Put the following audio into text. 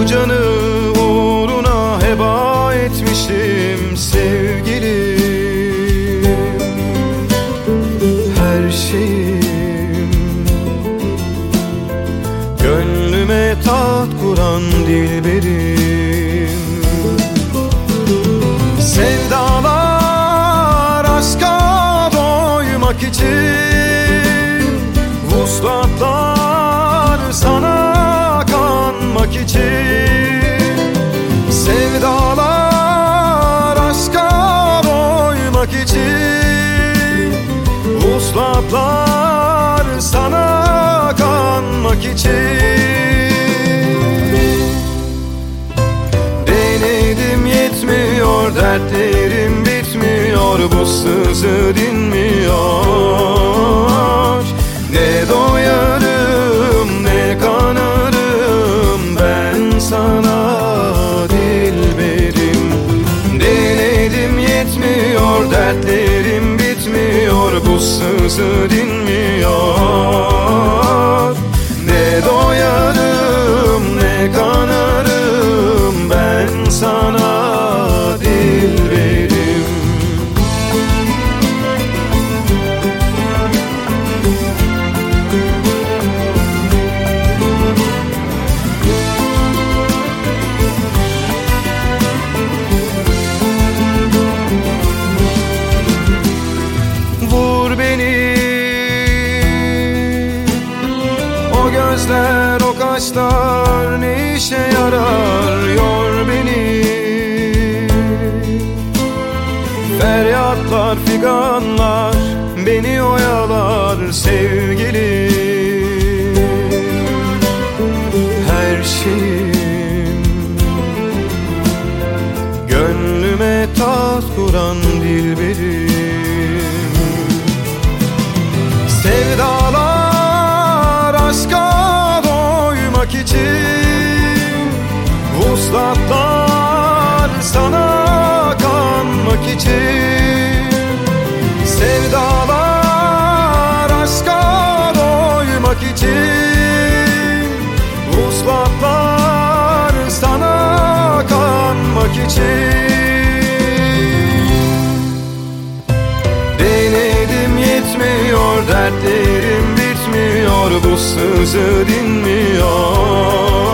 Bu canı uğruna heba etmişim sevgilim. Her şeyim, gönlüme taht kuran dilberim. Sevdalar aşka doymak için, vuslatlar sana kanmak için. Sevdalar aşka doymak için, vuslatlar sana kanmak için. Denedim yetmiyor, dertlerim bitmiyor, bu sızı dinmiyor. Ne doyarım ne kanarım ben sana dilberim. Denedim yetmiyor, dertlerim bitmiyor, bu sızı dinmiyor. Ne doyarım ne kanarım ben sana dilberim. Vur beni, o gözler o kaşlar ne işe yarar, yor beni. Feryatlar figanlar beni oyalar sevgilim. Her şeyim, gönlüme taht kuran dilberim. Sevdalar aşka doymak için, vuslatlar sana kanmak için. Sevdalar aşka doymak için, vuslatlar sana kanmak için. Denedim yetmiyor, dertlerim bitmiyor, bu sızı dinmiyor.